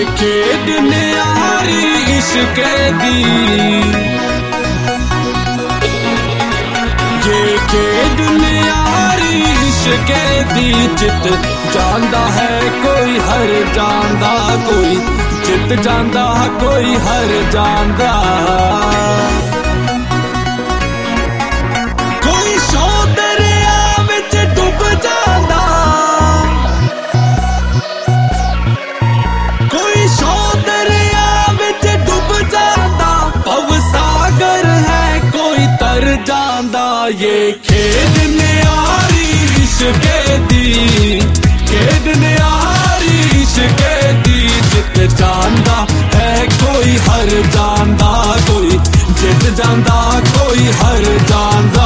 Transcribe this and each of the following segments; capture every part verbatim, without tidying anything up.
खेड न्यारी इश्क दी, ये खेड न्यारी इश्क दी। जित जांदा है कोई हर जांदा, कोई जित जांदा कोई हर जांदा। कोई सौ दरिया विच डुब जांदा, कोई सौ दरिया विच डुब जांदा। भव सागर है कोई तर जांदा, ये खेड न्यारी इश्क दी, खेड न्यारी इश्क दी। जित जांदा है कोई हर जांदा, कोई जित जांदा कोई हर जांदा।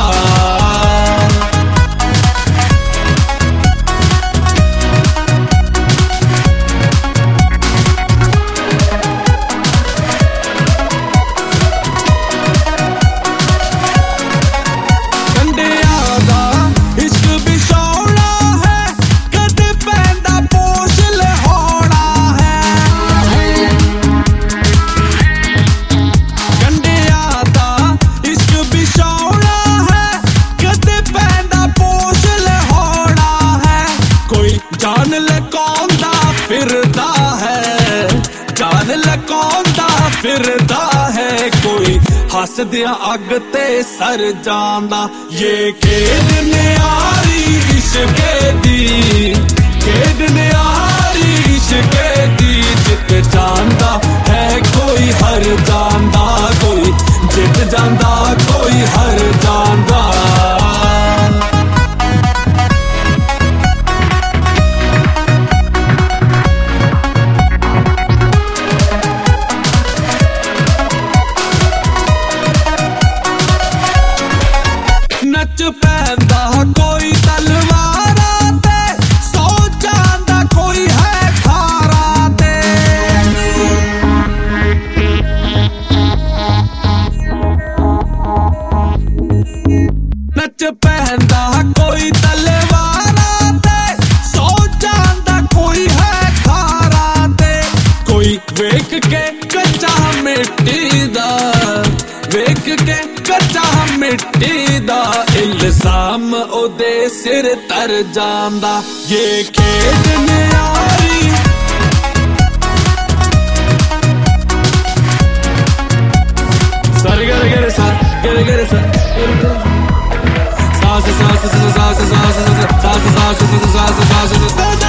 जान लकांदा फिरदा है, जान लकांदा फिरदा है। कोई हस दिया अग ते सर जांदा, ये खेड न्यारी इश्क दी, खेड न्यारी इश्क दी। जित जांदा है कोई हर जांदा, कोई जित जांदा कोई हर जांदा। नच पैंदा कोई तलवारा ते, सौ जांदा कोई है खारा ते। नच पैंदा कोई तलवारा ते, सौ जांदा कोई है खारा ते। कोई वेख के कच्चा मिट्टी दा, वेख के कच्चा मिट्टी दा। इल्जाम ओदे सिर तर जांदा, ये खेड न्यारी। सर गर गर सा गर गर सा सास सास सास सास सास सास सास सास सास सास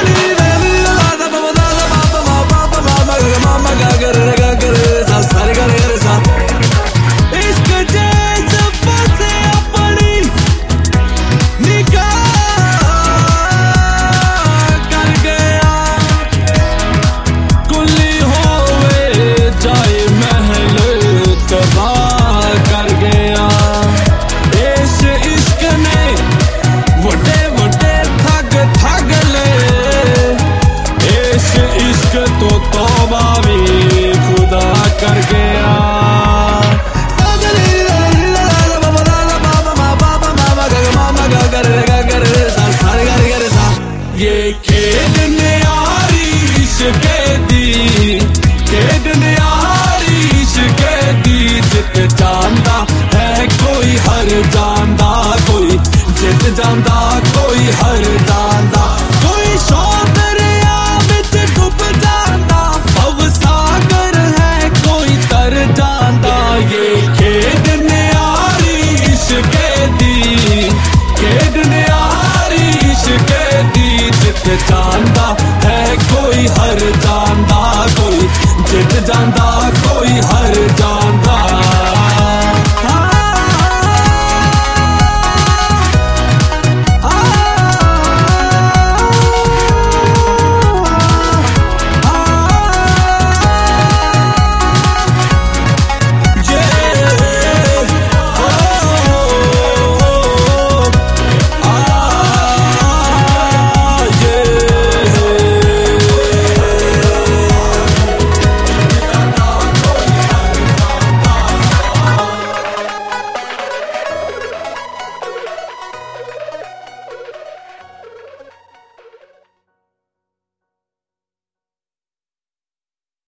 मामा गा गर गा गर सा सर गर गर सा। इश्क जैसे बसे अपनी निगाह कर गया, कुली होवे जाए महल तबाह कर गया। इस इश्क ने वड्डे वड्डे ठग ठग ले, इस इश्क तो तौबा भी खुदा कर गया। ये खेड न्यारी इश्क दी, खेड न्यारी इश्क दी। जित जांदा है कोई हर जांदा, कोई जित जांदा कोई हर जांदा। कोई सौ दरिया विच डुब जांदा, भव सागर है कोई तर जांदा। ये खेड न्यारी इश्क दी, खेड न्यारी इश्क दी। जित जांदा है कोई हर जांदा, कोई जित जांदा